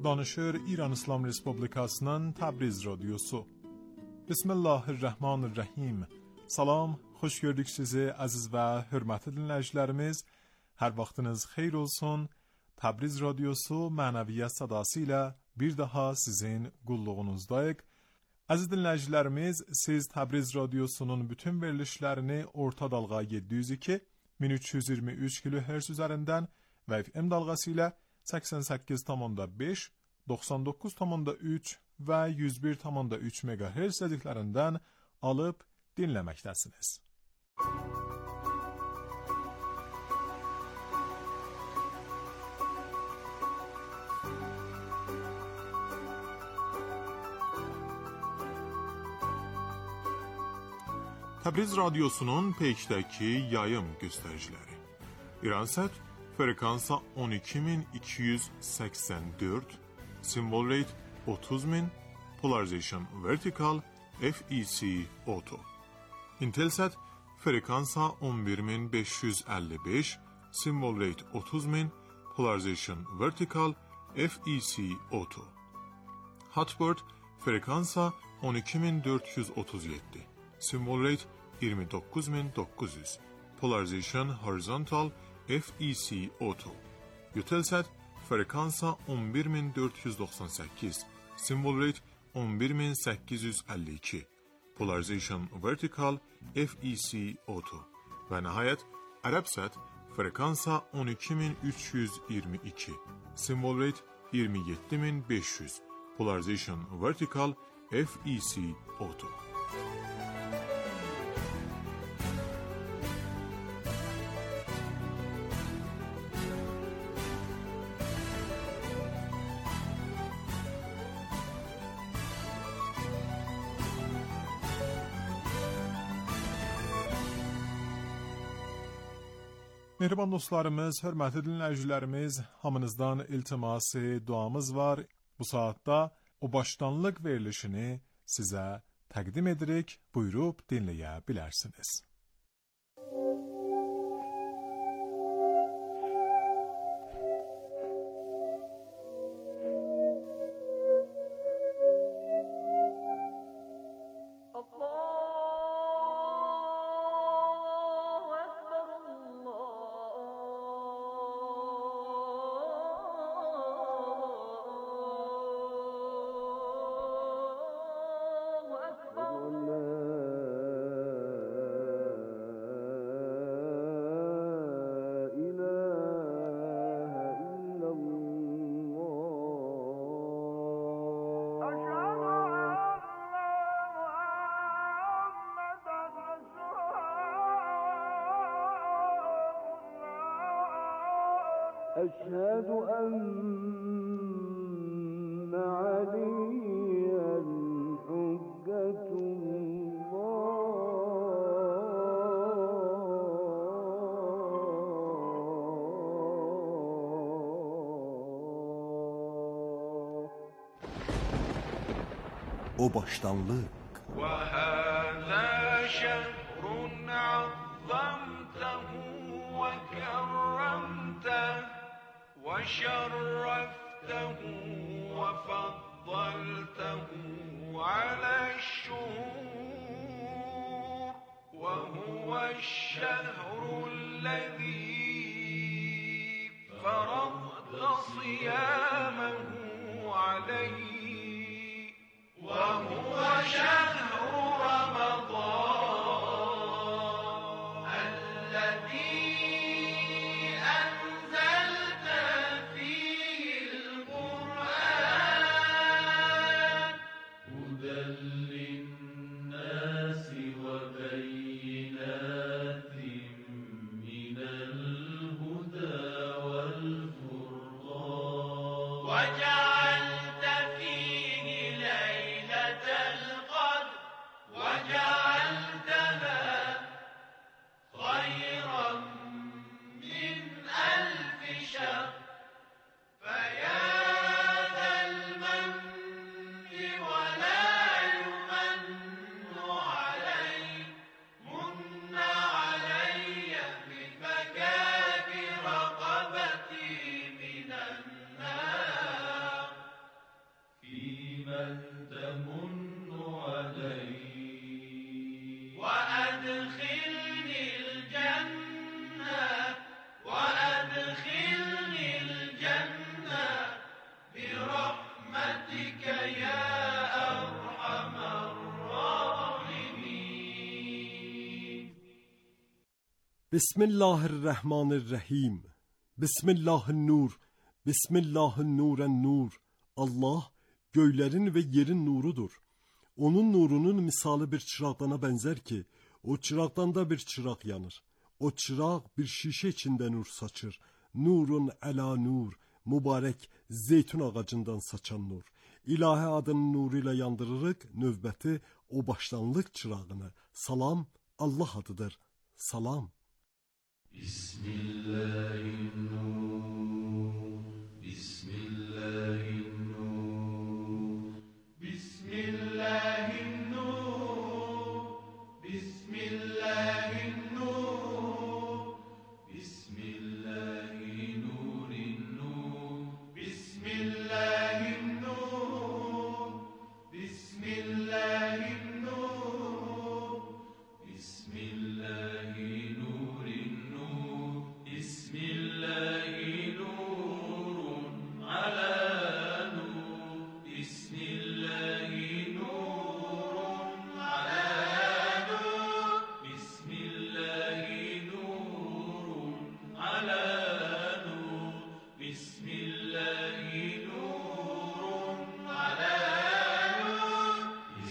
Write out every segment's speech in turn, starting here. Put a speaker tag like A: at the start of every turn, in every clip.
A: Danışır İran İslam Respublikasının Təbriz Radyosu. Bismillahirrahmanirrahim. Salam, xoş gördük sizi aziz və hörmətli dinləyicilərimiz. Hər vaxtınız xeyir olsun. Təbriz Radyosu mənəviyyat sadası ilə bir daha sizin qulluğunuzdayıq. Aziz dinləyicilərimiz, siz Təbriz Radyosu'nun bütün verilişlərini orta dalğa 702 1323 kHz üzərindən və FM dalğası ilə 88,5, 99,3 və 101,3 MHz dediklərindən alıb dinləməkdəsiniz. Təbriz Radyosu'nun peykdəki yayım göstəriciləri. İransat frekansa 12284, symbol rate 30000, polarization vertical, FEC auto. Intelsat frekansa 11555, symbol rate 30000, polarization vertical, FEC auto. Hotbird frekansa 12437, symbol rate 29900, polarization horizontal, FEC auto. Eutelsat frekansa 11498, symbol rate 11852, polarization vertical, FEC auto. Və nəhayət Arabsat frekansa 12322, symbol rate 27500, polarization vertical, FEC auto. Mehriban dostlarımız, hörmətli dinləyicilərimiz, hamınızdan iltiması, duamız var. Bu saatda o başdanlıq verilişini sizə təqdim edirik. Buyurub dinləyə bilərsiniz.
B: أشهد أن عليا حجة الله.
C: O başdanlıq.
D: وهذا شهر عظمته وكرمته وشرفته وفضلته على الشهور وهو الشهر الذي فرضت صيامه عليه وهو شهر رمضان الذي وجعلت فيه ليلة القدر وجعلتها خيرا
C: Bismillahirrahmanirrahim. Bismillahün-nur. Bismillahün-nuren-nur. Allah göylerin ve yerin nurudur. Onun nurunun misali bir çırağdana benzer ki, o çırağdan da bir çırak yanır. O çıraq bir şişe içinde nur saçır. Nurun əla nur, mübarək zeytun ağacından saçan nur. İlahi adının nuruyla yandırırıq növbəti o başlanlıq çırağını. Salam Allah adıdır. Salam.
D: Bismillahirrahmanirrahim. Bismillahirrahmanirrahim. Bismillahirrahmanirrahim. Bismillahirrahmanirrahim. Bismillahirrahmanirrahim. Bismillahirrahmanirrahim. Bismillahirrahmanirrahim. Bismillahi nurun ala nur. Bismillahi nurun ala nur. Bismillahi nurun ala nur. Bismillahi nurun ala nur.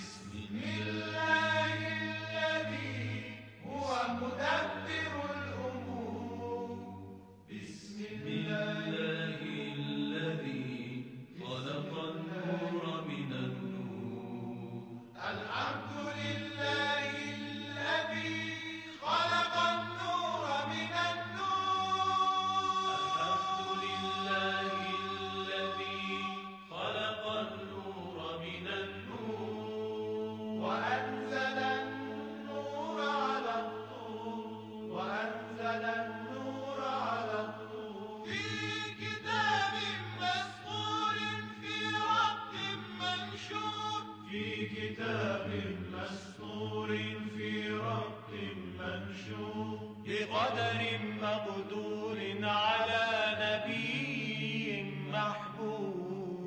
D: Bismillahillezî huve mudabbirul umur. Bismillahillezî halakan nura minen nur. Elhamdülillahillezî halakan nura minen nur. Elhamdülillahillezî halakan nura minen nur. Ve enzelen nura alat-tur. Ve enzelen nura alat-tur. Fi kitabin mes'ûrin fi raqqin menşûr. Fi kitabin mes'ûrin fi raqqin menşûr. Bi qadarin maqdûrin ala nebiyyin mahbûb.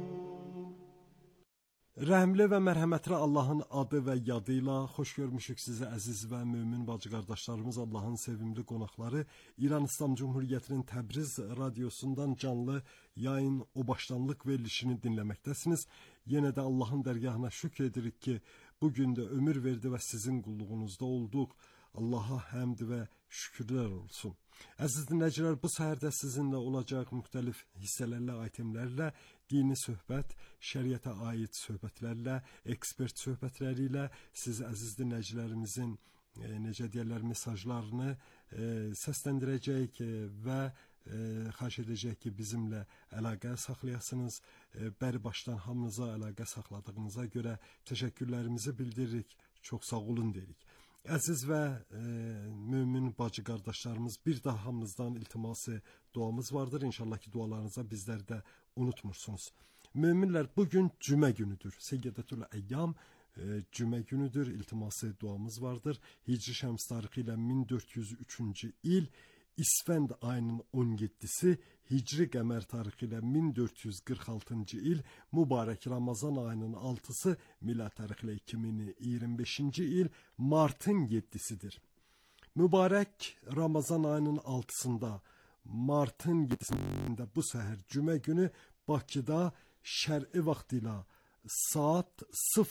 C: Rəhmli və mərhəmətli Allahın adı və yadıyla xoş görmüşük sizi əziz və mömin bacı qardaşlarımız, Allahın sevimli qonaqları. İran İslam Cumhuriyyətinin Təbriz radiosundan canlı yayın o başlanlıq verilişini dinləməkdəsiniz. Yenə də Allahın dərgahına şükür edirik ki, bugün də ömür verdi və sizin qulluğunuzda olduq. Allaha həmd və şükürlər olsun. Əziz dinləyicilər, bu səhərdə sizinlə olacaq müxtəlif hissələrlə, aytemlərlə, dini söhbət, şəriətə aid söhbətlərlə, ekspert söhbətləri ilə siz əziz dinləyicilərimizin necə deyirlər mesajlarını səsləndirəcəyik və xahiş edəcək ki, bizimlə əlaqə saxlayasınız. Bəri başdan hamınıza əlaqə saxladığınıza görə təşəkkürlərimizi bildiririk. Çox sağ olun deyirik. Əziz və mömin bacı qardaşlarımız, bir daha hamınızdan iltiması duamız vardır. İnşallah ki dualarınıza bizlər də unutmursunuz. Möminlər, bugün cümə günüdür. Seyyidətül Əyyam cümə günüdür. İltiması duamız vardır. Hicri Şəms tarixi ilə 1403-cü il İsfənd ayının 17-si, Hicri qəmər tarixi ilə 1446-cı il, mübarək Ramazan ayının 6-sı, milad tarixi ilə 2025-ci il, martın 7-sidir. Mübarək Ramazan ayının 6-sında, martın 7-sində bu səhər cümə günü Bakıda şər'i vaxt ilə saat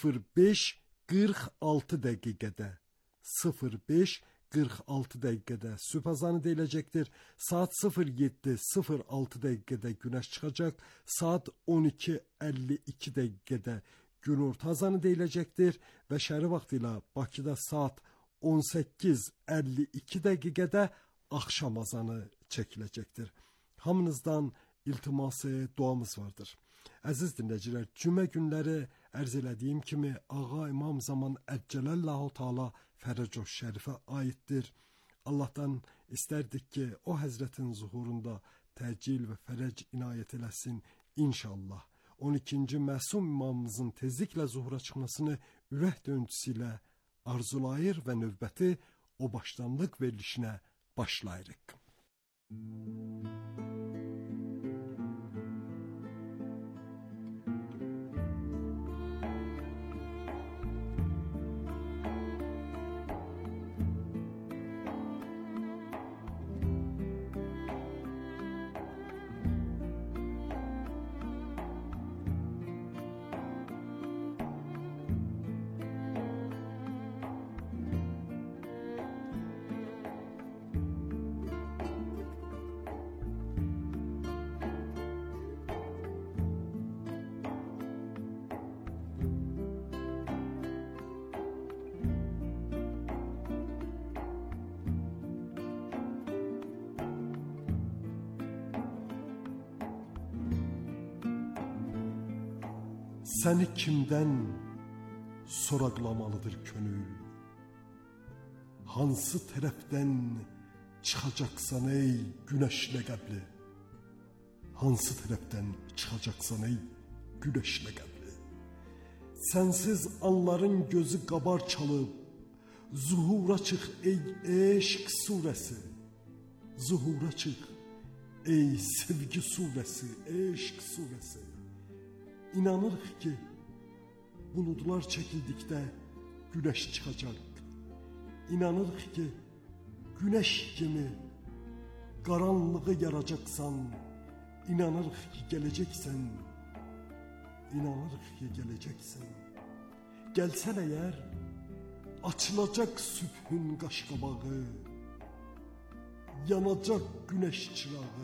C: 05:46 dəqiqədə 05:46 dəqiqədə sübh azanı deyiləcəkdir. Saat 07:06 dəqiqədə günəş çıxacaq. Saat 12:52 dəqiqədə günorta azanı deyiləcəkdir və şər'i vaxt ilə Bakıda saat 18:52 dəqiqədə axşam azanı çəkiləcəkdir. Hamınızdan iltiması, duamız vardır. Əziz dinləyicilər, cümə günləri ərz elədiyim kimi Ağa İmam Zaman Əccələllahu Teala Fərəcoş Şərifə aiddir. Allahdan istərdik ki, o həzrətin zuhurunda təcil və fərəc inayət eləsin inşallah. 12-ci məsum imamımızın tezliklə zuhura çıxmasını ürək döyüntüsü ilə arzulayır və növbəti o başlanlıq verilişinə başlayırıq. Səni kimdən soraqlamalıdır könül? Hansı tərəfdən çıxacaqsan ey günəş ləqəbli? Hansı tərəfdən çıxacaqsan ey günəş ləqəbli? Sənsiz anların gözü qabar çalıb, zuhura çıx ey eşq surəsi. Zuhura çıx ey sevgi surəsi, eşq surəsi. İnanırıq ki, buludlar çəkildikdə güneş çıxacaq. İnanırıq ki, güneş kimi qaranlığı yaracaqsan. İnanırıq ki, gələcəksən. İnanırıq ki, gələcəksən. Gəlsən əgər, açılacaq sübhün qaşqabağı, yanacaq güneş çırağı.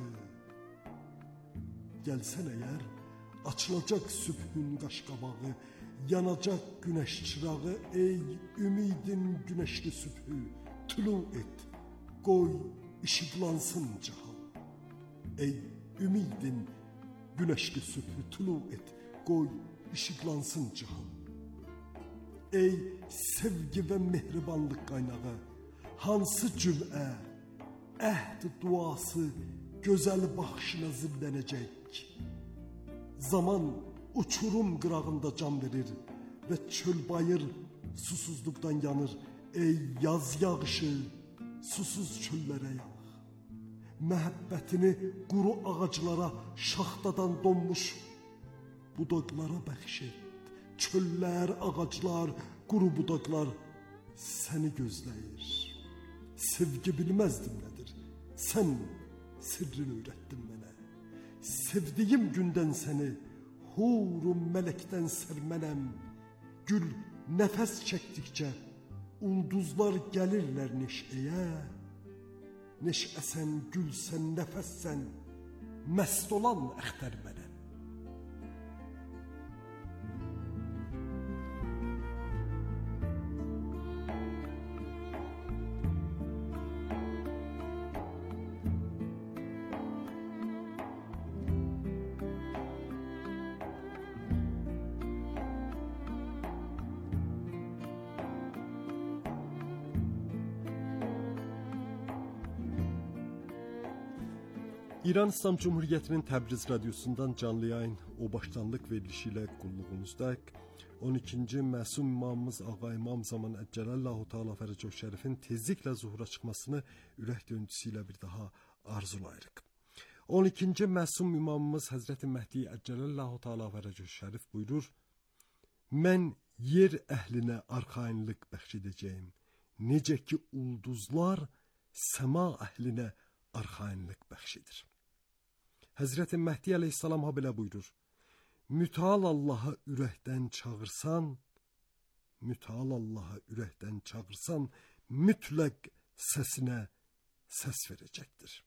C: Gəlsən əgər, açılacaq sübhün qaşqabağı, yanacaq güneş çırağı. Ey ümidin güneşli sübhü, tulu et, qoy işıqlansın cahan. Ey ümidin güneşli sübhü, tulu et, qoy işıqlansın cahan. Ey sevgi və mehribanlıq qaynağı, hansı cümə, əhd duası gözəl baxışına zillənəcək. Zaman uçurum qırağında can verir və çöl bayır susuzluqdan yanır. Ey yaz yağışı, susuz çöllərə yağ. Məhəbbətini quru ağaclara, şaxtadan donmuş budaqlara bəxş et. Çöllər, ağaclar, quru budaqlar səni gözləyir. Sevgi bilməzdim nədir, sən sirrini öyrətdin mənə. Sevdiyim gündən səni, hurum mələkdən sərmənəm. Gül nəfəs çəkdikcə, ulduzlar gəlirlər neşəyə. Neşəsən, gülsən, nəfəssən, məst olan əxtər mənəm. İran İslam Cumhuriyyətinin Təbriz radiosundan canlı yayın o başlanlıq verilişi ilə qulluğunuzdayıq. 12-ci məsum imamımız Ağa İmam Zaman Əccələllahu Teala Fərəcəh Şərifin tezliklə zuhura çıxmasını ürək döntüsü ilə bir daha arzulayırıq. 12-ci məsum imamımız Həzrəti Məhdi Əccələllahu Teala Fərəcəh Şərif buyurur: Mən yer əhlinə arxayınlıq bəxş edəcəyim, necə ki ulduzlar səma əhlinə arxayınlıq bəxş edir. Həzrəti Məhdi əleyhissalam ha belə buyurur: Mütəal Allah'a ürəkdən çağırsan, mütəal Allah'a ürəkdən çağırsan, mütləq səsinə səs verəcəkdir.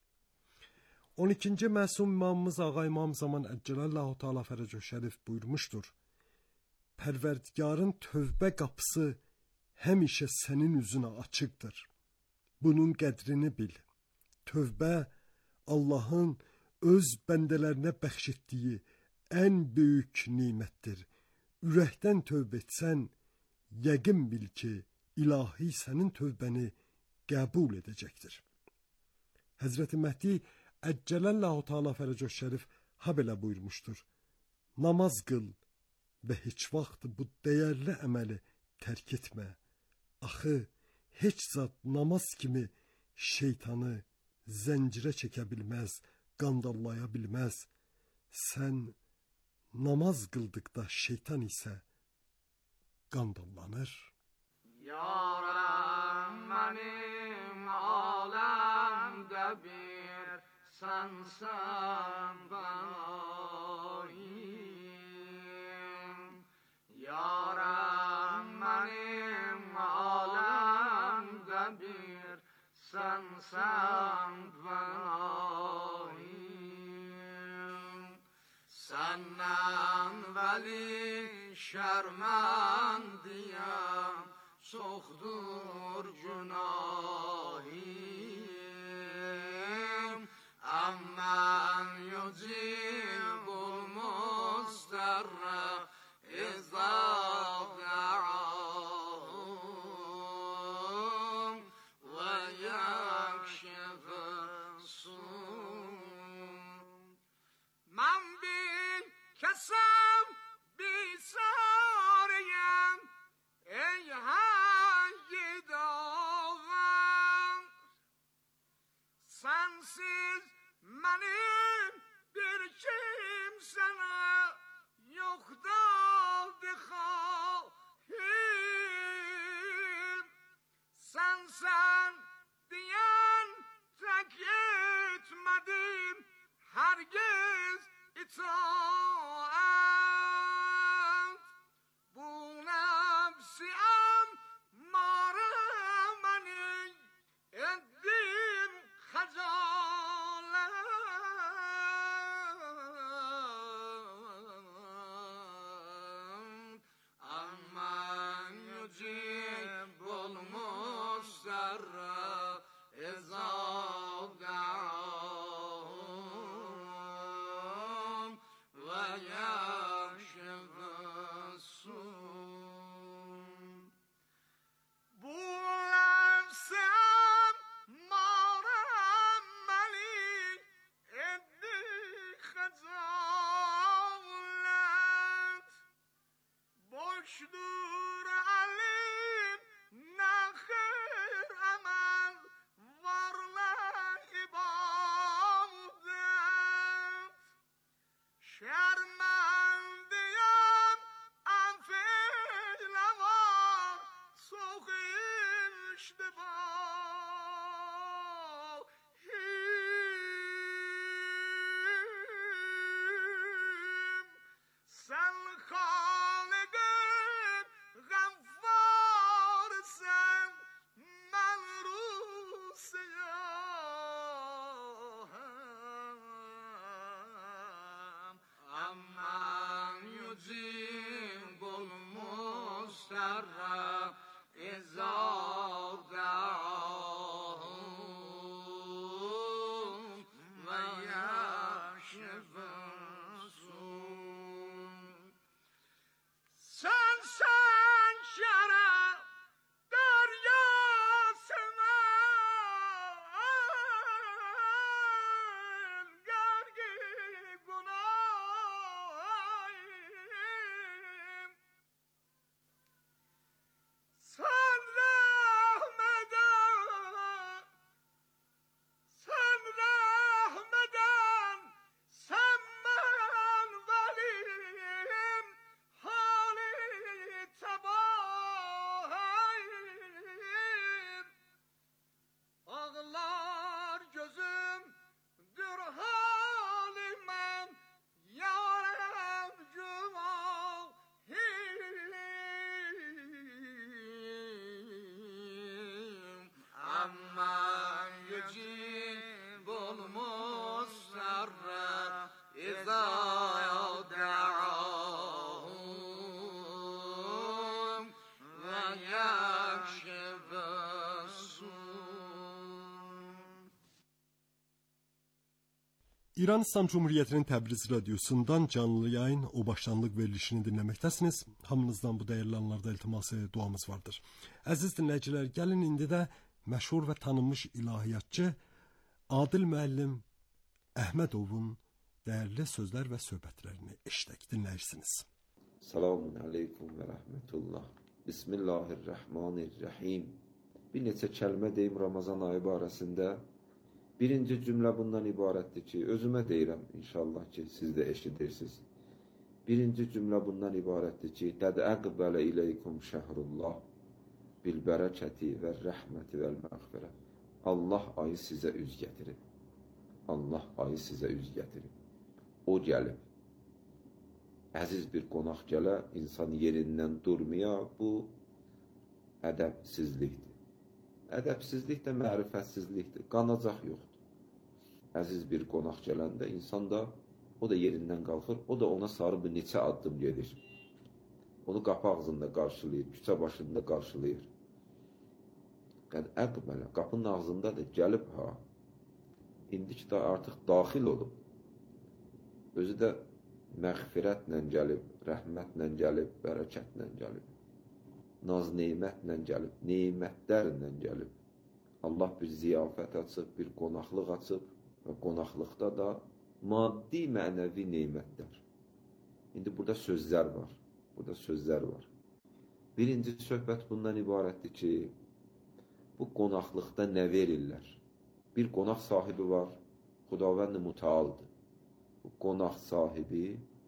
C: 12-ci məsum imamımız Ağa İmam Zaman Əccələllahu Teala Fərəcəh Şərif buyurmuşdur: Pərverdigarın tövbə qapısı həmişə sənin üzünə açıqdır. Bunun qədrini bil. Tövbə Allahın öz bəndələrinə bəxş etdiyi ən böyük nimətdir. Ürəkdən tövbə etsən, yəqin bil ki, ilahi sənin tövbəni qəbul edəcəkdir. Həzrəti Məhdi Əccələllahu Teala Fərəcəh Şərif ha belə buyurmuşdur: Namaz qıl və heç vaxt bu dəyərli əməli tərk etmə. Axı, heç zat namaz kimi şeytanı zəncirə çəkə bilməz, qandallaya bilməz. Sən namaz qıldıqda şeytan isə qandallanır.
D: Yarəm mənim aləmdə bir sənsən bənayim. Yarəm mənim aləmdə bir sənsən bənayim. Səndən vəli şərməndiyəm, çoxdur günahim. Əmmən yücibul müstərrə olsun. Ben bir kesem bir sarıyım, ey hangi dağım. Sensiz benim bir kimsene yok da bir halim. Sen diyen tek etmedim hergiz itaat. Bu nefsi emmare beni ettim hacalet. Aman yücibul mustarra izâ da'âhum ve yakşifus-sû. Bu nefsi emmare beni etti hacalet. Boşdur elim nehir emel varla ibadet. Şermendiyem enfeyle var soğuk iştibahim. Sen Halık'ın gaffarısın, ben Rusiyam. Amman yücibul mustarra izâ da'âhum ve yakşifus-sû. Sen şeref deryasına gergi günahım. Sen rahmeden, sen rahmeden, sen ben velim, hali tabahim. Ağlar gözümdür halimem, yarem cümahim. Amman yücibul mustarra izâ da'âhum ve yakşifus-sû.
C: İran İslam Cumhuriyeti'nin Təbriz radyosundan canlı yayın o başlanlıq verilişini dinləməkdəsiniz. Hamınızdan bu dəyərli anlarda iltiması duamız vardır. Əziz dinləyicilər, gəlin indi də məşhur və tanınmış ilahiyyatçı Adil müəllim Əhmədovun dəyərli sözlər və söhbətlərini eşidək, dinləyirsiniz.
E: Selamun aleyküm ve rahmetullah. Bismillahirrahmanirrahim. Bir neçə kəlmə deyim Ramazan ayı barəsində. Birinci cümlə bundan ibarətdir ki, özümə deyirəm inşallah ki, siz də eşidirsiniz. Birinci cümlə bundan ibarətdir ki, Qəd əqbələ iləykum şəhrullah bil bərəkəti və rəhməti vəl məğfirə. Allah ayı sizə üz gətirib. Allah ayı sizə üz gətirib. O gəlib. Əziz bir qonaq gələ, insan yerindən durmaya, bu ədəbsizlikdir. Ədəbsizlik də mərifətsizlikdir, qanacaq yoxdur. Əziz bir qonaq gələndə insan da, o da yerindən qalxır, o da ona sarı bir neçə addım gedir. Onu qapı ağzında qarşılayır, küçə başında qarşılayır. Qəd əqbələ, qapının ağzında da gəlib ha. İndiki də artıq daxil olub. Özü də məğfirətlə gəlib, rəhmətlə gəlib, bərəkətlə gəlib. Naz neymətlə gəlib, neymətlərlə gəlib. Allah bir ziyafət açıb, bir qonaqlıq açıb və qonaqlıqda da maddi mənəvi neymətlər. İndi burada sözlər var. Burada sözlər var. Birinci söhbət bundan ibarətdir ki, bu qonaqlıqda nə verirlər? Bir qonaq sahibi var, Xudavənd-i Mütealdır. Bu qonaq sahibi,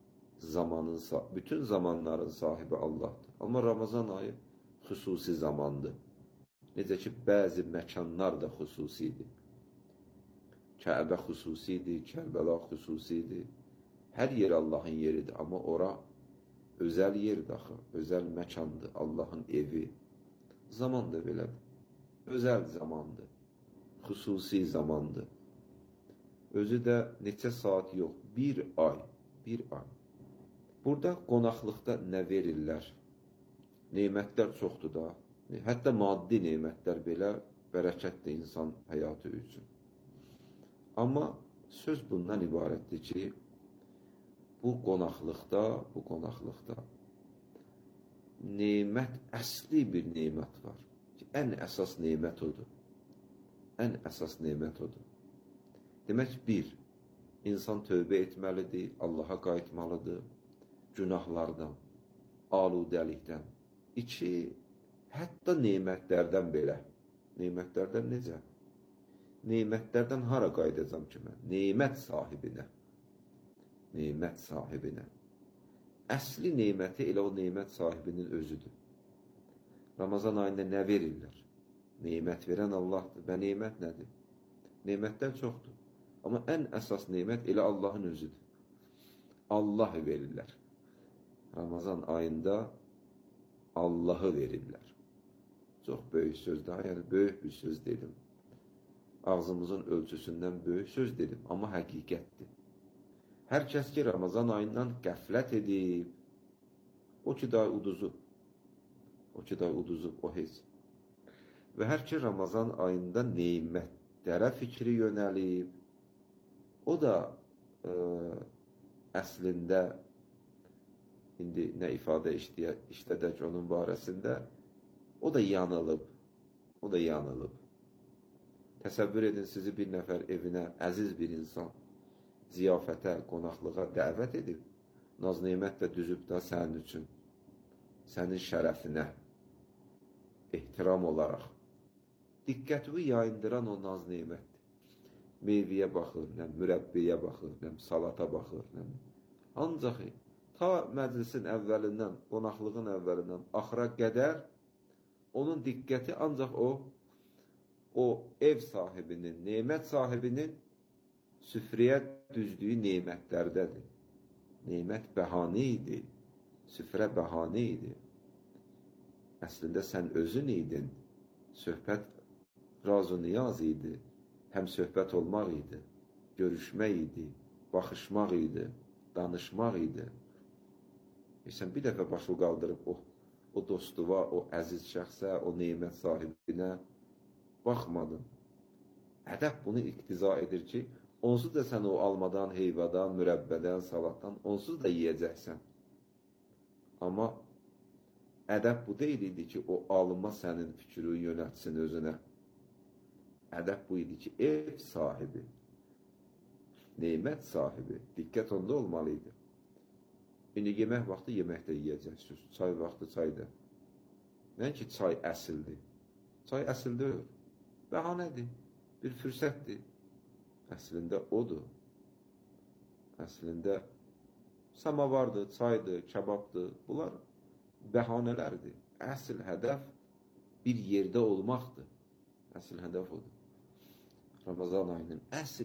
E: bütün zamanların sahibi Allahdır. Amma Ramazan ayı xüsusi zamandır. Necə ki, bəzi məkanlar da xüsusidir. Kəbə xüsusidir, Kərbəla xüsusidir. Hər yer Allahın yeridir, amma ora özəl yerdir axı, özəl məkandır, Allahın evi. Zaman da belədir. Özəl zamandır, xüsusi zamandır. Özü də neçə saat yox, bir ay. Burada qonaqlıqda nə verirlər? Neymətlər çoxdur da. Hətta maddi neymətlər belə bərəkətdir insan həyatı üçün. Amma söz bundan ibarətdir ki, bu qonaqlıqda neymət, əsli bir neymət var. Ən əsas neymət odur. Ən əsas neymət odur. Demək, bir, insan tövbə etməlidir, Allaha qayıtmalıdır, günahlardan, aludəlikdən. İki, hətta neymətlərdən belə. Neymətlərdən necə? Neymətlərdən hara qayıdacam ki mən? Neymət sahibinə. Neymət sahibinə. Əsli neyməti elə o neymət sahibinin özüdür. Ramazan ayında nə verirlər? Neymət verən Allahdır. Və neymət nədir? Neymətlər çoxdur. Amma ən əsas neymət elə Allahın özüdür. Allah verirlər. Ramazan ayında Allahı verirlər. Çox böyük sözdür. Yəni, böyük bir söz dedim. Ağzımızın ölçüsündən böyük söz dedim. Amma həqiqətdir. Hər kəs ki, Ramazan ayından qəflət edib, o ki day uduzub. O heç. Və hər ki, Ramazan ayında neymətlərə fikri yönəlib, o da əslində, indi nə ifadə işlədək onun barəsində, o da yanılıb. Təsəvvür edin, sizi bir nəfər evinə, əziz bir insan, ziyafətə, qonaqlığa dəvət edib, naz-neymət də düzüb da sənin üçün, sənin şərəfinə, ehtiram olaraq. Diqqətini yayındıran o naz-neymətdir. Meyvəyə baxır, mürəbbiyə baxır, salata baxır. Ancaq ta məclisin əvvəlindən, qonaqlığın əvvəlindən axıra qədər onun diqqəti ancaq o ev sahibinin, neymət sahibinin süfrəyə düzdüyü neymətlərdədir. Neymət bəhanə idi, süfrə bəhanə idi. Əslində sən özün idin, söhbət raz-niyaz idi, həm söhbət olmaq idi, görüşmək idi, baxışmaq idi, danışmaq idi. Sən bir dəfə başı qaldırıb o dostuva, o əziz şəxsə, o neymət sahibinə baxmadın. Ədəb bunu iqtiza edir ki, onsuz da sən o almadan, heyvadan, mürəbbədən, salatdan, onsuz da yiyəcəksən. Amma ədəb bu deyil idi ki, o alma sənin fikrini yönətsin özünə. Ədəb bu idi ki, ev sahibi, neymət sahibi, diqqət onda olmalıydı. İndi yemək vaxtı yeməkdə yiyəcəksiniz, çay vaxtı çayda. Nəin ki, çay əsildir. Çay əsildir, bəhanədir, bir fürsətdir. Əslində odur. Əslində samavardır, çaydır, kebabdır. Bunlar bəhanələrdir. Əsl hədəf bir yerdə olmaqdır. Əsl hədəf odur. Ramazan ayının əsl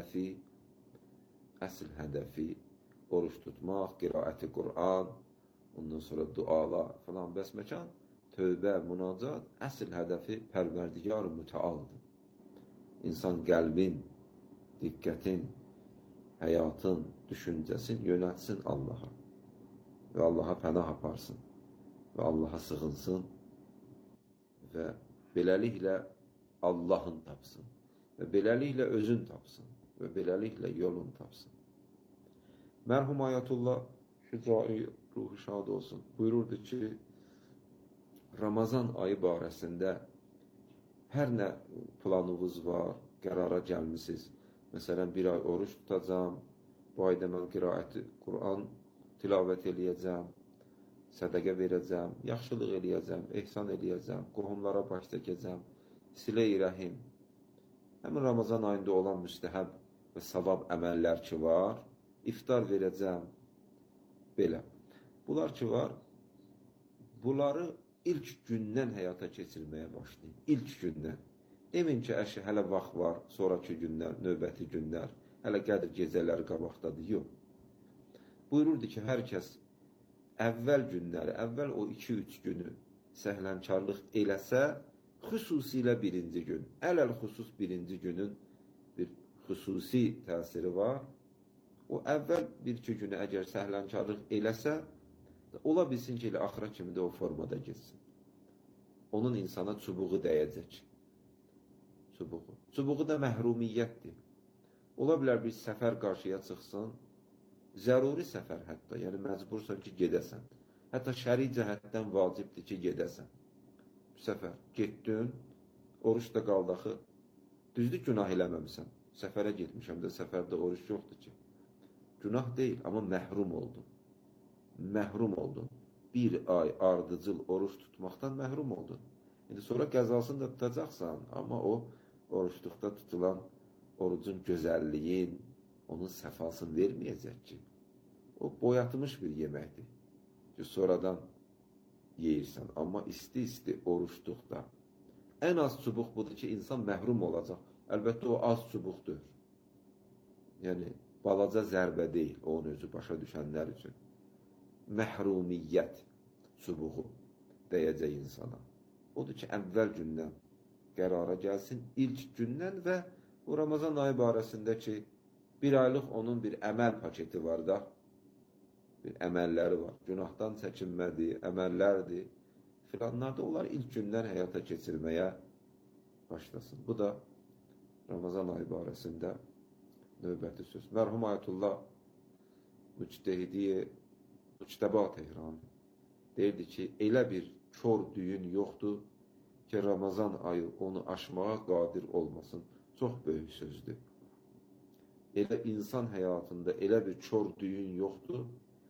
E: hədəfi oruç tutmaq, qiraəti Qur'an, ondan sonra dualar falan bəsməkan, tövbə, münacat, əsl hədəfi Pərverdigar-ı Mütealdır. İnsan qəlbin, diqqətin, həyatın, düşüncəsin, yönətsin Allaha və Allaha pənah aparsın və Allaha sığınsın və beləliklə Allahın tapsın və beləliklə özün tapsın və beləliklə yolun tapsın. Mərhum Ayətullah Şücai ruhu şad olsun buyururdu ki, Ramazan ayı barəsində Hər nə planınız var, qərara gəlmisiniz. Məsələn, bir ay oruç tutacam, bu ayda mən Quran tilavət eləyəcəm, sədəqə verəcəm, yaxşılıq eləyəcəm, ehsan eləyəcəm, qohumlara baş çəkəcəm, silə-i rəhim. Həmin Ramazan ayında olan müstəhəb və savab əməllər ki var, iftar verəcəm, belə. Bunlar ki var, bunları ilk gündən həyata keçirməyə başlayın. İlk gündən. Demin ki, hələ vaxt var, sonraki günlər, növbəti günlər, hələ qədir gecələri qabaqdadır, yox. Buyururdu ki, hər kəs əvvəl günləri, əvvəl o 2-3 günü səhlənkarlıq eləsə, xüsusilə birinci gün, ələl-xüsus birinci günün bir xüsusi təsiri var. O əvvəl 1-2 günü əgər səhlənkarlıq eləsə, ola bilsin ki, elə axıra kimi də o formada geçsin. Onun insana çubuğu dəyəcək. Çubuğu da məhrumiyyətdir. Ola bilər bir səfər qarşıya çıxsın, zəruri səfər hətta, yəni məcbursan ki, gedəsən. Hətta şəri cəhətdən vacibdir ki, gedəsən. Bu səfər getdin, oruçda qaldı axı, düzdür günah eləməmsən. Səfərə getmişəm də, səfərdə oruç yoxdur ki. Günah deyil, amma məhrum oldun. Məhrum oldun. Bir ay ardıcıl oruç tutmaqdan məhrum oldun. İndi sonra qəzasını da tutacaqsan, amma o oruçluqda tutulan orucun gözəlliyin, onun səfasını verməyəcək ki. O boyatmış bir yeməkdir ki, sonradan yeyirsən. Amma isti-isti oruçluqda. Ən az çubuq budur ki, insan məhrum olacaq. Əlbəttə, o az çubuqdur. Yəni, balaca zərbə deyil, onun özü başa düşənlər üçün. Məhrumiyyət çubuğu dəyəcək insana. Odur ki, əvvəl gündən qərara gəlsin, ilk gündən və bu Ramazan ayı barəsində ki, bir aylıq onun bir əməl paketi var da, bir əməlləri var. Günahdan çəkinmədir, əməllərdir. Filanlarda onlar ilk gündən həyata keçirməyə başlasın. Bu da Ramazan ayı barəsində növbəti söz. Mərhum Ayətullah Müctəhidi Müctəba Tehrani deyirdi ki, elə bir kör düyün yoxdur ki, Ramazan ayı onu aşmağa qadir olmasın. Çox böyük sözdür. Elə insan həyatında elə bir kör düyün yoxdur.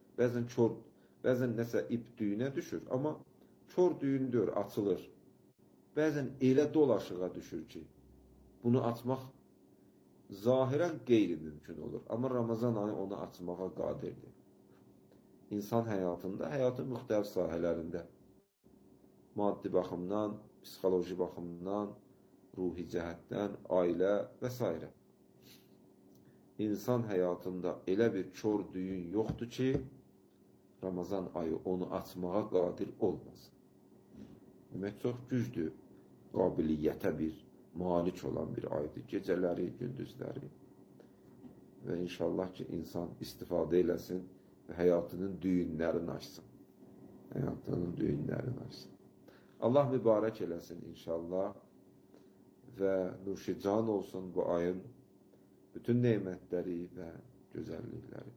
E: Bəzən nəsə ip düyünə düşür, amma kör düyündür, açılır. Bəzən elə dolaşığa düşür ki, bunu açmaq zahirən qeyri-mümkün olur. Amma Ramazan ayı onu açmağa qadirdir. İnsan həyatında, həyatın müxtəlif sahələrində, maddi baxımdan, psixoloji baxımdan, ruhi cəhətdən, ailə və s. İnsan həyatında elə bir kör düyün yoxdur ki, Ramazan ayı onu açmağa qadir olmasın. Demək, çox güclü qabiliyyətə bir malik olan bir aydır. Gecələri, gündüzləri. Və inşallah ki, insan istifadə eləsin və həyatının düyünlərini açsın. Həyatının düyünlərini açsın. Allah mübarək eləsin inşallah və nurşican olsun bu ayın bütün nemətləri və gözəllikləri.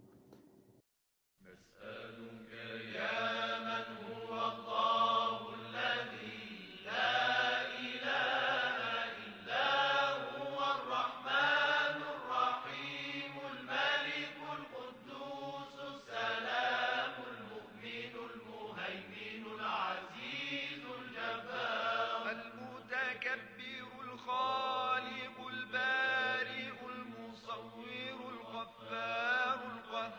D: الخالق البارئ المصور الغفار القهار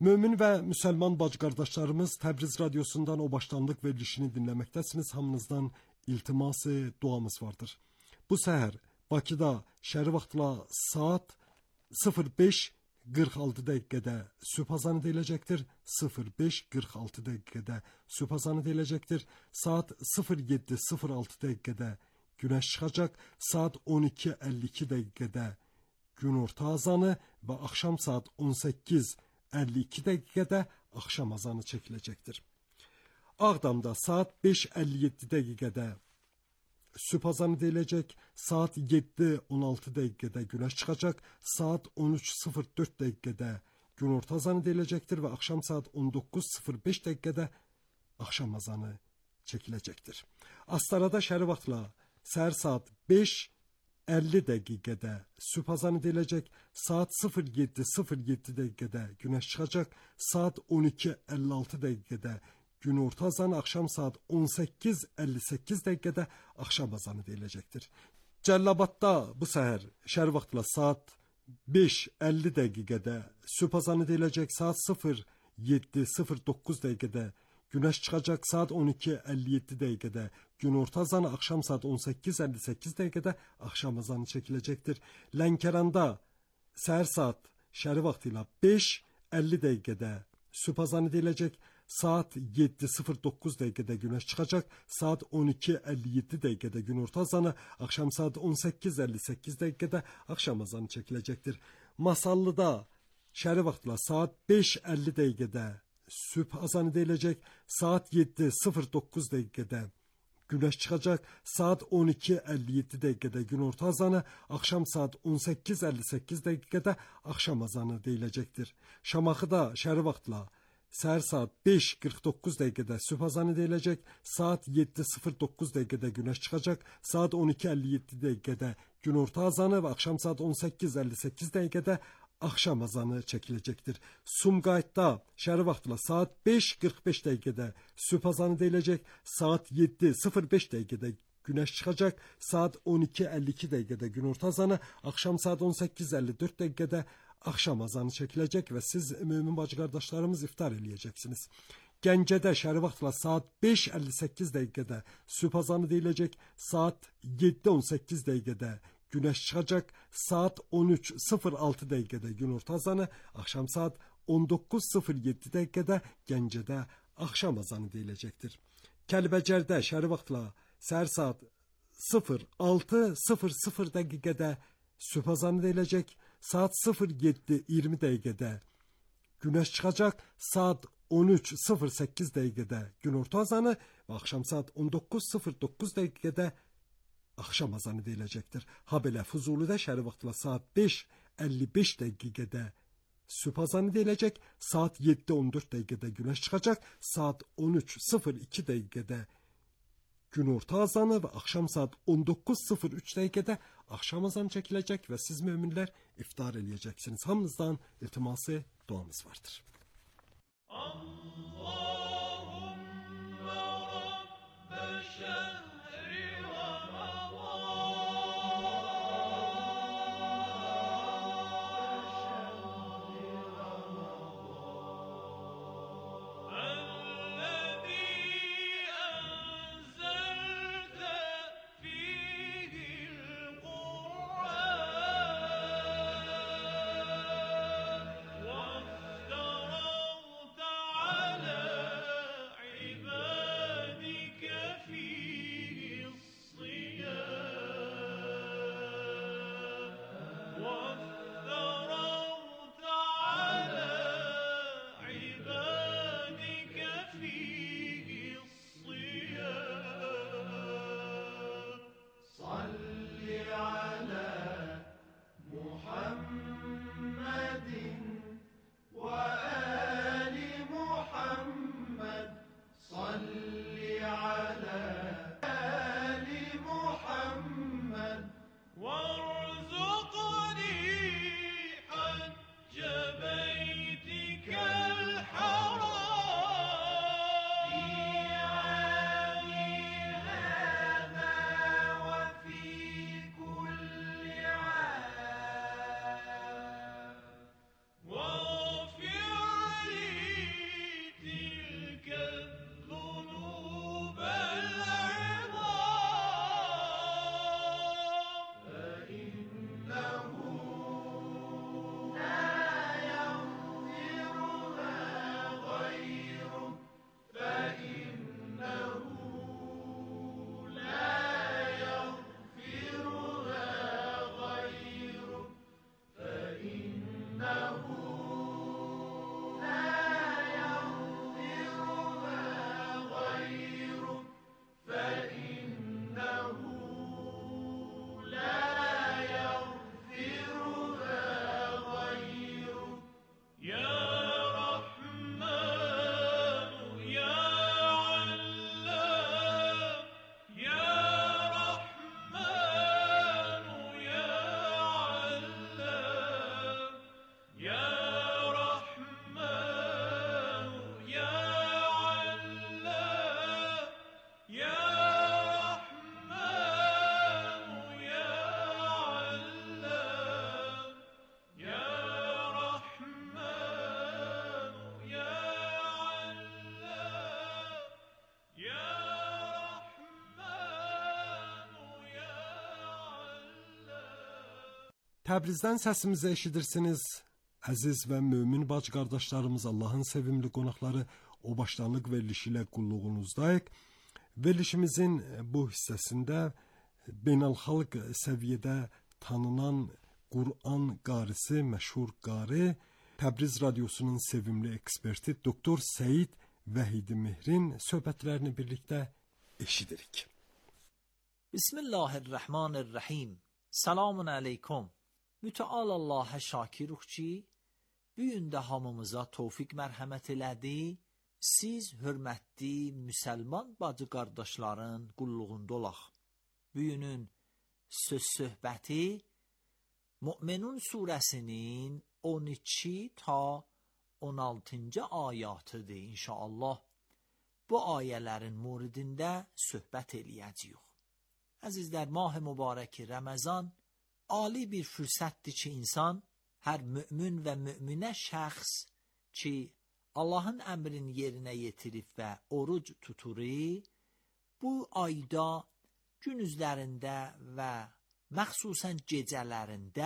C: Mömin və müsəlman bacı-qardaşlarımız, Təbriz radiosundan o başlanlıq verilişini dinləməkdəsiniz. Hamınızdan iltiması, duamız vardır. Bu səhər Bakıda şəhər vaxtla saat 05:46 dəqiqədə sübh azanı deyiləcəkdir. 05:46 dəqiqədə sübh azanı deyiləcəkdir. Saat 07:06 dəqiqədə günəş çıxacaq. Saat 12:52 dəqiqədə günorta azanı və axşam saat 18:52 dəqiqədə axşam azanı çəkiləcəkdir. Ağdamda saat 5:57 dəqiqədə sübh azanı deyiləcək. Saat 7:16 dəqiqədə günəş çıxacaq. Saat 13:04 dəqiqədə günorta azanı deyiləcəkdir və axşam saat 19:05 dəqiqədə axşam azanı çəkiləcəkdir. Astarada şəhər vaxtla səhər saat 5:50 dəqiqədə sübh azanı deyiləcək. Saat 07:07 dəqiqədə günəş çıxacaq. Saat 12:56 dəqiqədə günorta azanı, axşam saat 18:58 dəqiqədə axşam azanı deyiləcəkdir. Cəllabadda bu səhər şəhər vaxtla saat 5:50 dəqiqədə sübh azanı deyiləcək. Saat 07:09 dəqiqədə günəş çıxacaq. Saat 12:57 dəqiqədə günorta azanı, axşam saat 18:58 dəqiqədə axşam azanı çəkiləcəkdir. Lənkəranda səhər saat şəhər vaxtı ilə 5:50 dəqiqədə sübh azanı deyiləcək. Saat 7:09 dəqiqədə günəş çıxacaq. Saat 12:57 dəqiqədə günorta azanı, axşam saat 18:58 dəqiqədə axşam azanı çəkiləcəkdir. Masallıda şəhər vaxtla saat 5:50 dəqiqədə sübh azanı deyiləcək. Saat 7:09 dəqiqədə günəş çıxacaq. Saat 12:57 dəqiqədə günorta azanı, axşam saat 18:58 dəqiqədə axşam azanı deyiləcəkdir. Şamaxıda şəhər vaxtla səhər saat 5:49 dəqiqədə sübh azanı deyiləcək. Saat 7:09 dəqiqədə günəş çıxacaq. Saat 12:57 dəqiqədə günorta azanı və axşam saat 18:58 dəqiqədə axşam azanı çəkiləcəkdir. Sumqayıtda şəhər vaxtla saat 5:45 dəqiqədə sübh azanı deyiləcək. Saat 7:05 dəqiqədə günəş çıxacaq. Saat 12:52 dəqiqədə günorta azanı, axşam saat 18:54 dəqiqədə axşam azanı çəkiləcək və siz mömin bacı-qardaşlarımız iftar eləyəcəksiniz. Gəncədə şəhər vaxtla saat 5:58 dəqiqədə sübh azanı deyiləcək. Saat 7:18 dəqiqədə günəş çıxacaq. Saat 13:06 dəqiqədə günorta azanı, axşam saat 19:07 dəqiqədə Gəncədə axşam azanı deyiləcəkdir. Kəlbəcərdə şəhər vaxtla səhər saat 06:00 dəqiqədə sübh azanı deyiləcək. Saat 07:20 dəqiqədə günəş çıxacaq. Saat 13:08 dəqiqədə günorta azanı və axşam saat 19:09 dəqiqədə axşam azanı deyiləcəkdir. Habelə Füzulidə şəhər vaxtla saat 5:55 dəqiqədə sübh azanı deyiləcək. Saat 7:14 dəqiqədə günəş çıxacaq. Saat 13:02 dəqiqədə günorta azanı və axşam saat 19:03 dəqiqədə axşam azanı çəkiləcək və siz möminlər iftar eləyəcəksiniz. Hamınızdan iltiması, duamız vardır.
F: على عبادك فيه
C: Təbrizdən səsimizi eşidirsiniz. Əziz və mömin bacı qardaşlarımız, Allahın sevimli qonaqları, o başlanıq verilişi ilə qulluğunuzdayıq. Verilişimizin bu hissəsində beynəlxalq səviyyədə tanınan Qur'an qarisi, məşhur qari, Təbriz radiosunun sevimli eksperti Doktor Səid Vəhidi Mehrin söhbətlərini birlikdə eşidirik.
F: Bismillahirrahmanirrahim. Selamun aleyküm. Müteal Allah'a şakiruk ki, bu gün də hamımıza tövfiq mərhəmət elədi. Siz hörmətli müsəlman bacı qardaşların qulluğunda olaq. Bu günün söz söhbəti Mü'minun surəsinin 12 ta 16-cı ayatıdır inşallah. Bu ayələrin muridində söhbət eləyəcəyik. Əzizlər, mah mübarəki Ramazan ali bir fürsətdir ki, insan hər mümin və müminə şəxs ki, Allahın əmrini yerinə yetirib və oruc tuturur, bu ayda gün üzlərində və məxsusən gecələrində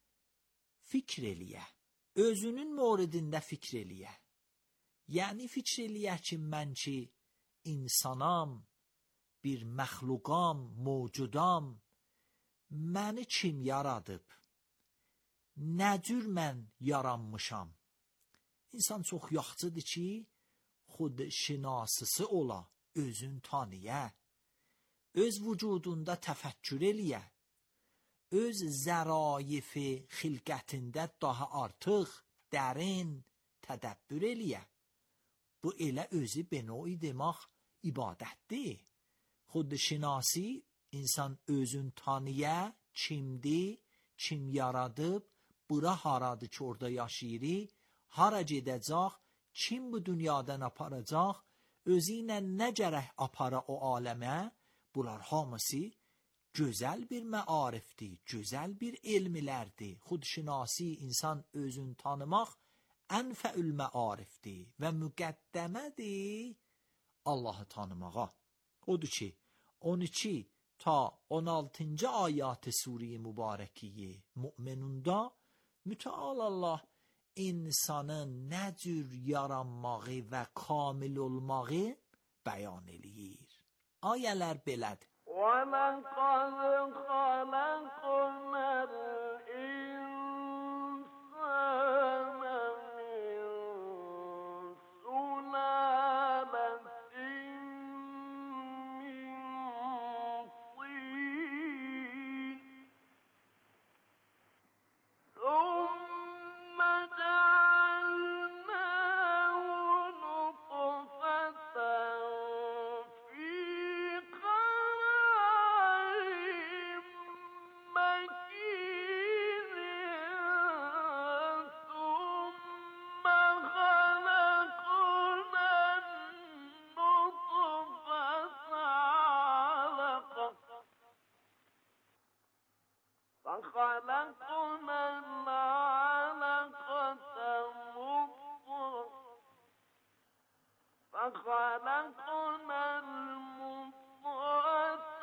F: fikr eləyə. Özünün moridində fikr eləyə. Yəni fikr eləyə ki, mən ki, insanam, bir məxluqam, mövcudam, məni kim yaradıb? Nə cür mən yaranmışam? İnsan çox yaxşıdır ki, xud şinasısı ola, özün tanıya, öz vücudunda təfəkkür eləyə, öz zəraifi xilqətində daha artıq dərin tədəbbür eləyə. Bu elə özü benoyi demək ibadətdir. Xud şinasi, insan özün tanıya, kimdir, kim yaradıb, bura haradır ki, orada yaşayırı, hara gedəcək, kim bu dünyadan aparacaq, özü ilə nə gərək apara o aləmə, bunlar hamısı gözəl bir məarifdir, gözəl bir elmilərdir. Xudşinasi, insan özün tanımaq ənfəül məarifdir və müqəddəmədir Allahı tanımağa. Odur ki, 12 ta 16-cı ayat-ı Sure-i Mübarəkiyi Mü'minunda Müteal Allah insanın nə cür yaranmağı və kamil olmağı bəyan eləyir. Ayələr belədir.
B: وَلَقَدْ خَلَقْنَا الْإِنسَانَ مِنْ سُلَالَةٍ مِنْ طِينٍ ثُمَّ جَعَلْنَاهُ نُطْفَةً فِي قَرَارٍ مَكِينٍ ثُمَّ خَلَقْنَا النُّطْفَةَ عَلَقَةً فخلقنا العلقة مضغة فخلقنا المضغة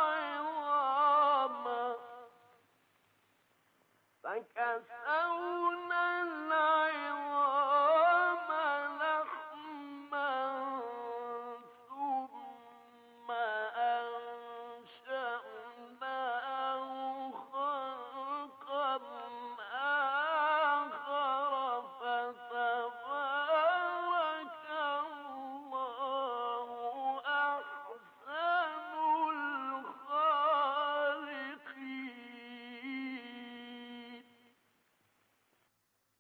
B: عظاما فكسونا العظام لحما ثم أنشأناه خلقا آخر فتبارك الله أحسن الخالقين.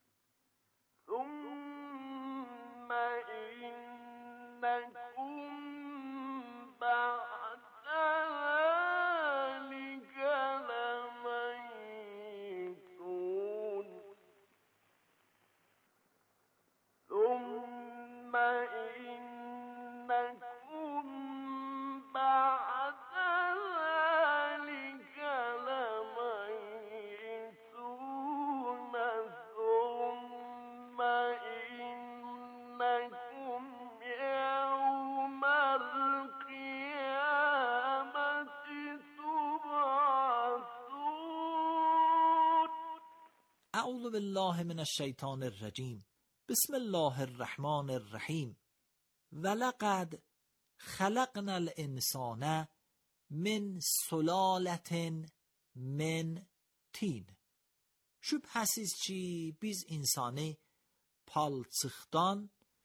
F: اعوذ بالله من الشیطان الرجیم. بسم الله الرحمن الرحیم. ولقد خلقنا الانسان من سلالة من tin. Şübhəsiz ki, biz insanı palçıqdan,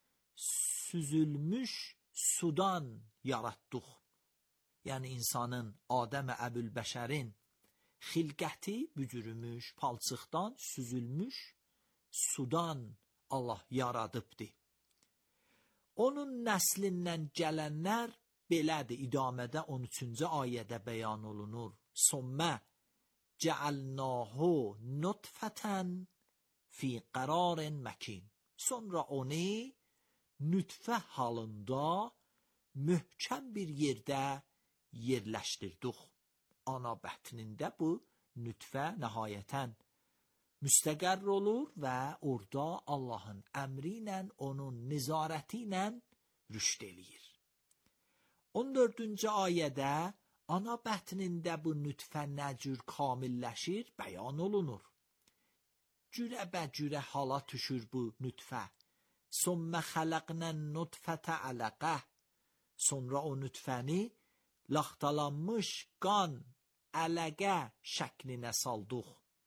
F: süzülmüş sudan yaratdıq. Yəni insanın, Adəm Əbülbəşərin xilqəti bücürmüş, palçıqdan, süzülmüş sudan Allah yaradıbdı. Onun nəslindən gələnlər belədir. İdamədə 13-cü ayədə bəyan olunur. Sümmə cəalnahu nutfətən fi qararin məkin. Sonra onu nütfə halında möhkəm bir yerdə yerləşdirdik. Ana bətnində bu nütfə nəhayətən müstəqər olur və orada Allahın əmri ilə, onun nizarəti ilə rüşd eləyir. 14-cü ayədə ana bətnində bu nütfə nə cür kamilləşir bəyan olunur. Cürəbəcürə hala düşür bu nütfə. Sümmə xələqnən nutfətə ələqə. Sonra o nütfəni laxtalanmış qan, ələqə şəklinə saldıq.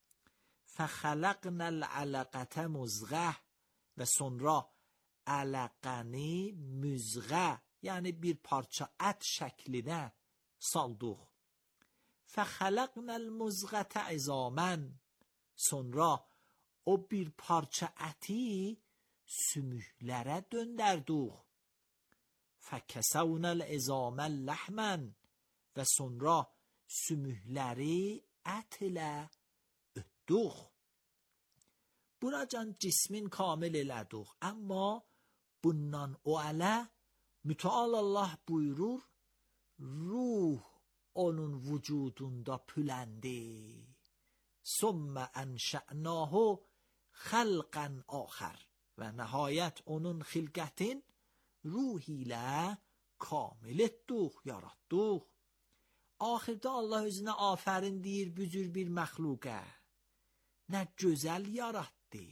F: Fəxələqnəl ələqətə muzğə. Və sonra ələqəni müzğə, yəni bir parça ət şəklinə saldıq. Fəxələqnəl muzğətə izamən. Sonra o bir parça əti sümüklərə döndərdik. Fəkəsəvnəl izamən ləhmən. Və sonra sümükləri ət ilə ötdük. Buracan cismin kamil elədik. Amma bundan o ələ mütəal Allah buyurur, ruh onun vücudunda püləndi. Sümmə ənşə'nahu xəlqən axər. Və nəhayət onun xilqətin ruh ilə kamil etdik, yaratdıq. Axirdə Allah özünə afərin deyir bu cür bir məxluqə. Nə gözəl yaratdı.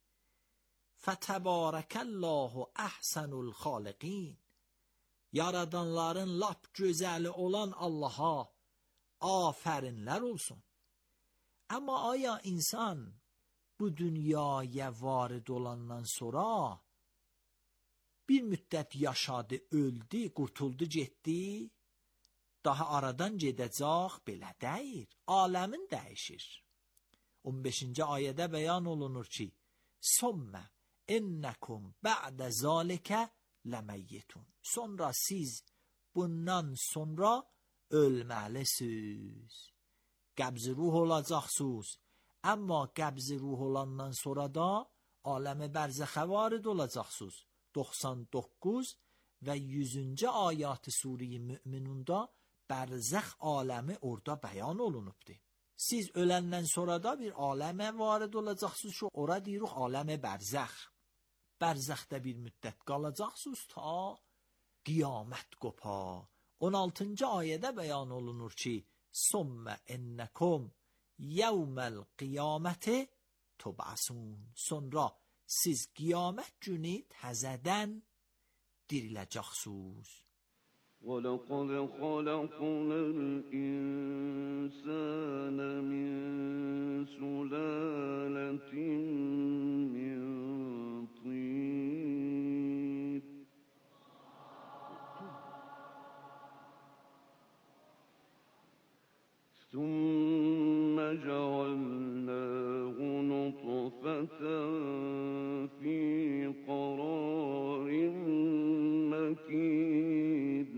F: Fətəbarəkəllahu əhsənul xaliqin. Yaradanların lap gözəli olan Allaha afərinlər olsun. Amma aya insan bu dünyaya varid olandan sonra bir müddət yaşadı, öldü, qurtuldu, getdi, daha aradan gedəcək, belə deyir. Aləmin dəyişir. 15-ci ayədə bəyan olunur ki, Sümmə innəkum bə'də zalikə ləməyyitun. Sonra siz bundan sonra ölməlisiniz. Qəbz-i ruh olacaqsınız. Amma qəbz-i ruh olandan sonra da aləmi bərzəxə varid olacaqsınız. 99 və 100-cü ayatı Sure-i Müminunda bərzəx aləmi orada bəyan olunubdur. Siz öləndən sonra da bir aləmə varid olacaqsınız ki, ora deyirik aləmə bərzəx. Bərzəxdə bir müddət qalacaqsınız ta qiyamət qopa. 16-cı ayədə bəyan olunur ki, Sümmə innəkum yevməl qiyaməti tub'asun. Sonra siz qiyamət günü təzədən diriləcəksiniz.
B: وَلَقَدْ خَلَقْنَا الْإِنسَانَ مِنْ سُلَالَةٍ مِنْ طِينٍ ثُمَّ جَعَلْنَاهُ نُطْفَةً فِي قَرَارٍ مَكِينٍ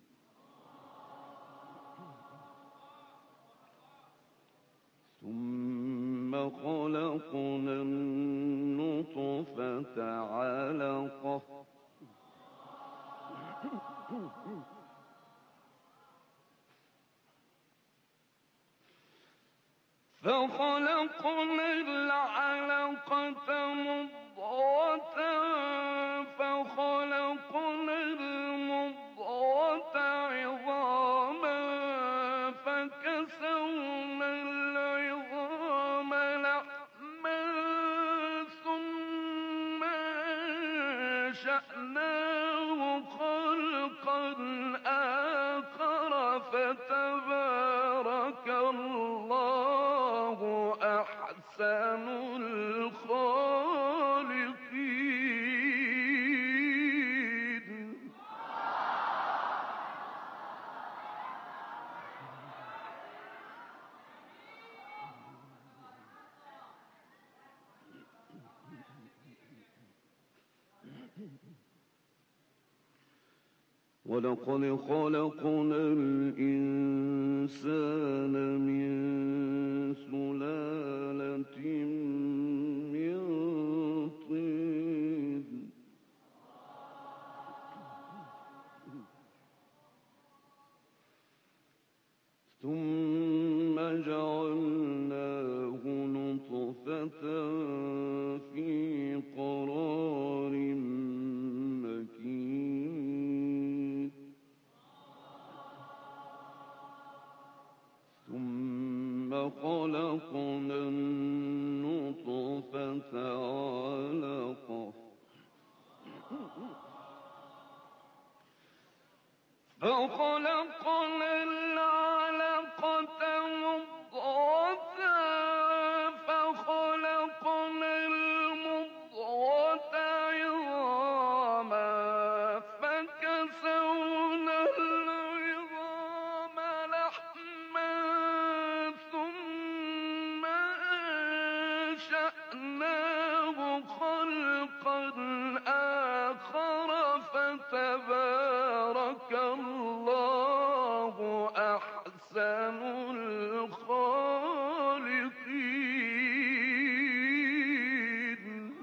B: ثم خلقنا النطفة علقة فخلقنا العلقة مضغة فخلقنا المضغة عظاما فكسونا العظام لحما أنشأناه خلقا آخر فتبارك الله أحسن الخالقين. ولقد خلقنا الإنسان من سلالة من طين ثم جعلناه نطفة في قرار مكين ثم خلقنا النطفة علقة فخلقنا العلقة مضغة فخلقنا المضغة عظاما فكسونا العظام لحما ثم أنشأناه خلقا آخر فتبارك الله أحسن الخالقين.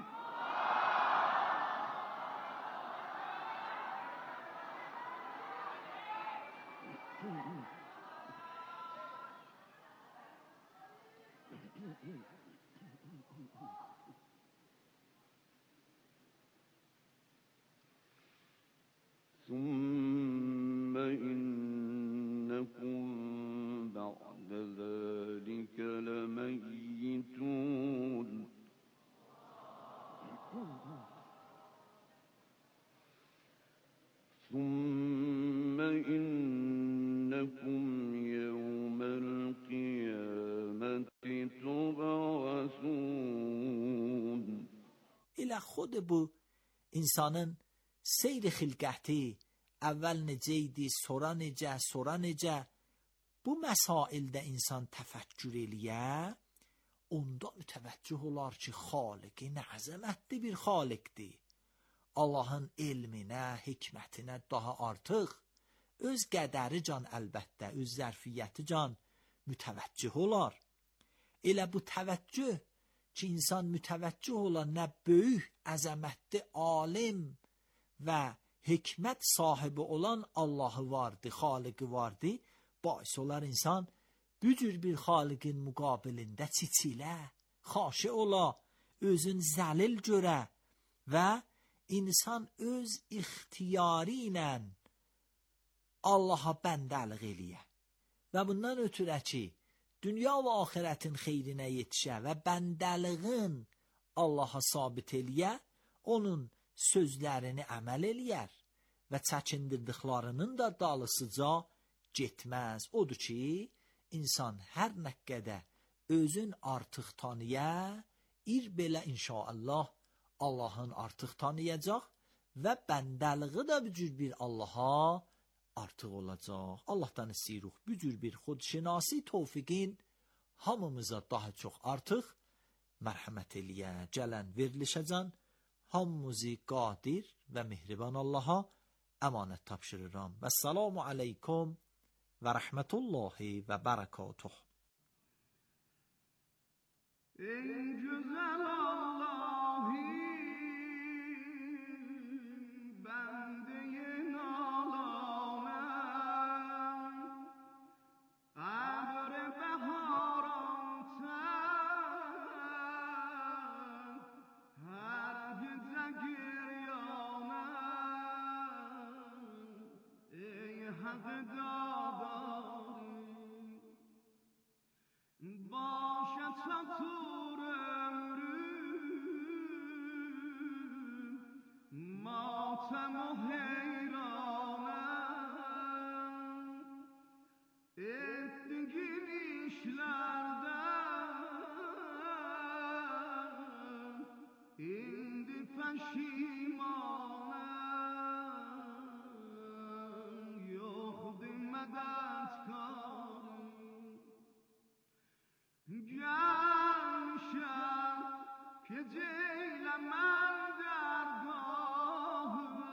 B: ثم إنكم بعد ذلك لميتون ثم إنكم يوم القيامة تبعثون.
F: Elə xod bu insanın seyr xilqəti əvvəl necə idi, sonra necə bu məsaildə insan təfəkkür eləyə, onda mütəvəccüh olar ki, Xaliqi nə əzəmətli bir Xaliqdir. Allahın elminə, hikmətinə daha artıq öz qədəri can əlbəttə, öz zərfiyyəti can mütəvəccüh olar. Elə bu təvəccüh ki, insan mütəvəccüh olar nə böyük, əzəmətli, alim və hikmət sahibi olan Allahı vardı, Xaliqi vardı, bais olar insan bu cür bir Xaliqin müqabilində çiçilə, xaşi ola, özün zəlil görə və insan öz ixtiyarı ilə Allaha bəndəlik eləyə. Və bundan ötürə ki, dünya və axirətin xeyrinə yetişə və bəndəliğin Allaha sabit eləyə, onun sözlərini əməl eləyər və çəkindirdiqlarının da dalısıca getməz. Odur ki, insan hər nə qədər özün artıq tanıya, ir belə inşallah Allahın artıq tanıyacaq və bəndəliği də bu cür bir Allaha artıq olacaq. Allahdan istəyirik bu cür bir xudşinasi tövfiqin hamımıza daha çox artıq mərhəmət eləyə, gələn verilişəcən hamımızı qadir və mehriban Allaha əmanət tapşırıram. Və səlamu aleykum və rəhmətullahi və bərəkatuh.
B: Ey güzel Allah'ım, bendeyin ağlamam, abr-i beharamten, her gece giryamam, ey hak-ı dadarım, başa çatır ömrüm, indi peşimanım, yoktu medetkarım. Gelmişem geceyle men dergahına,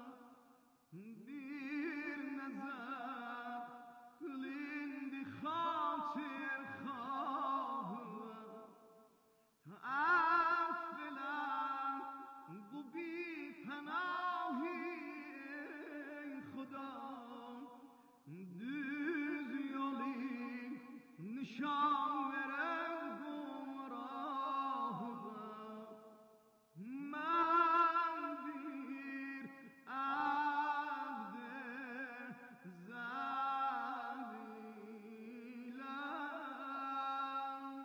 B: bir nezer kılindi hatır khahına. Affeler bu bir panahi ey Khuda, düz yolu nişan veren gumrahına. Ben bir abd-i zalilam,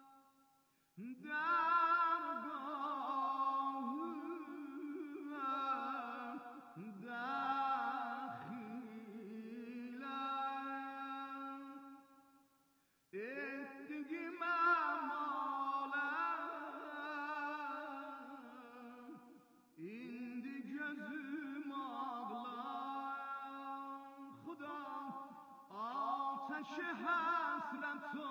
B: dakhilam. Ettiğim amalem, indi gözüm ağlar. Khuda ateşi hasret o,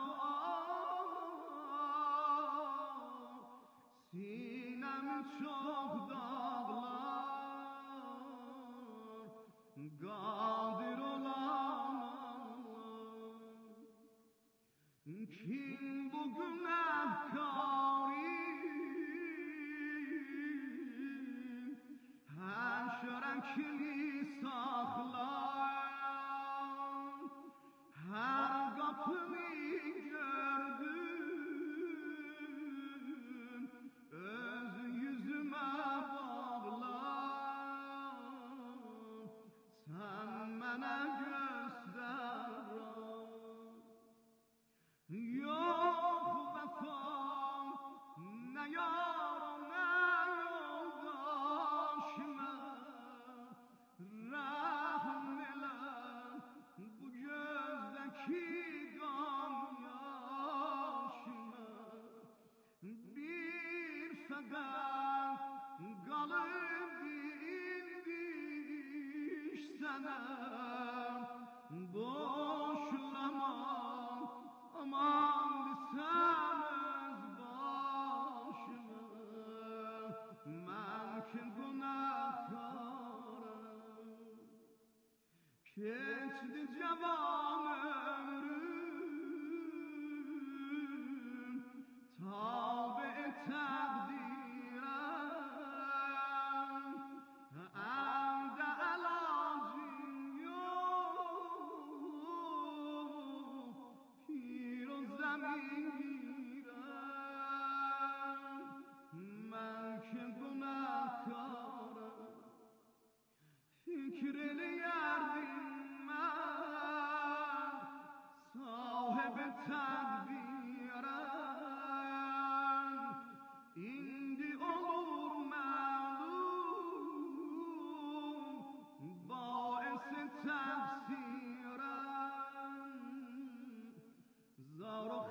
B: sinemi çok dağlar. Kadir olan Allah, kim bu günahkarım, haşrekli saklar. Her kapını gördüm, öz yüzüme bağlar. Sen bana göster, yok vefam, ne yaram ne yoldaşıma. Rahm ele bu gözdeki gam yaşıma. Bir fedel kalıp indiş sana, boşlama aman sen öz başıma. Ben ki günahkarım, geçti cevan ömrüm, tabi takdire. Elde elacım yok, pir o zemire. Ben ki günahkarım, fikrini yerdim ben, sahibi tedbire. İndi olur ma'lum, baisi tefsire. Zar o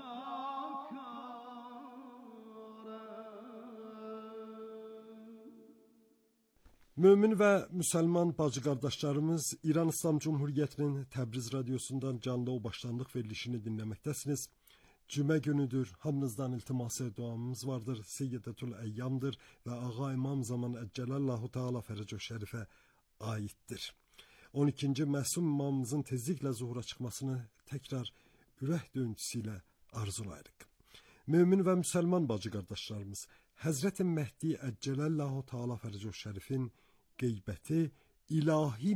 B: hatakarım.
C: Mömin və müsəlman bacı qardaşlarımız, İran İslam Cumhuriyyətinin Təbriz radiosundan canlı o başlanlıq verilişini dinləməkdəsiniz. Cümə günüdür, hamınızdan iltiması duamız vardır, Seyyidətül Əyyamdır və Ağa İmam Zaman Əccəlallahu Teala Fərəcə Şərifə aiddir. 12-ci Məsum imamımızın tezliklə zuhura çıxmasını təkrar ürək döyüntüsü ilə arzulayırıq. Mömin və müsəlman bacı qardaşlarımız, Həzrət Məhdi Əccəlallahu Teala Fərəcə Şərifin qeybəti ilahi